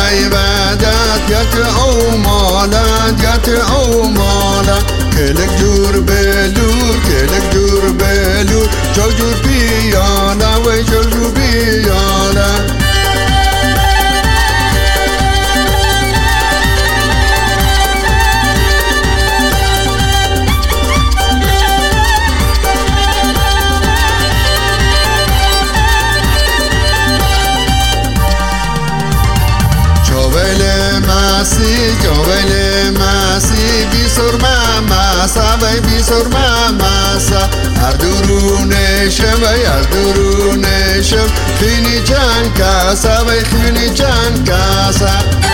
عبادات يات او مالات يات او مالا كلك جور بلور كلك جور بلور جور بيانا وجور بيانا جوال ماسی بی سرما ماسا وی بی سرما ماسا اردورونشم وی اردورونشم خینی جان کاسا وی خینی جان کاسا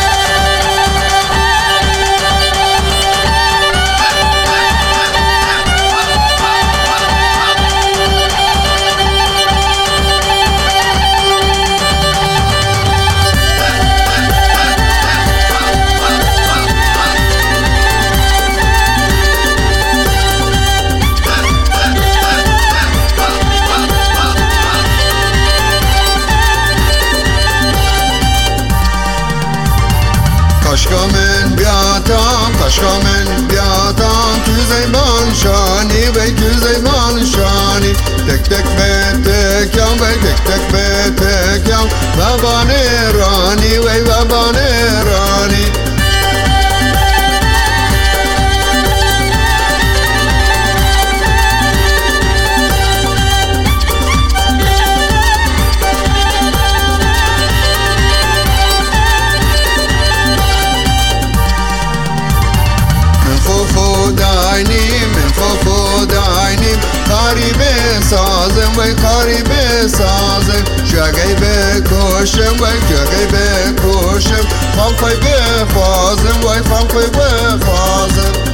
کاشکامن بیاتم تو زیبان شانی وی تو زیبان شانی تک تک به تکیم وی تک تک به تکیم بابان رانی وی بابان رانی سازم وی کاری بسازم جگه بکشم وی جگه بکشم فانکوی بخوازم وی فانکوی بخوازم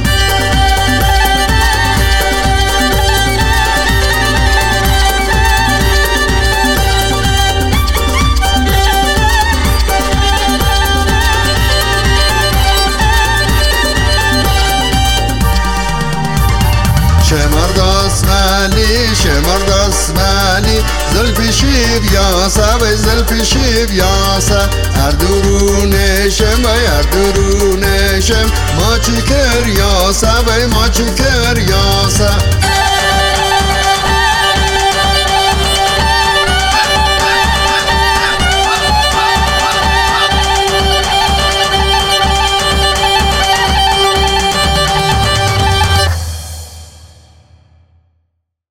شمر دستمالی زلفی شیر یاسا و زلفی شیر یاسا اردورونشم و اردورونشم ما چی کر یاسا و ما چی کر یاسا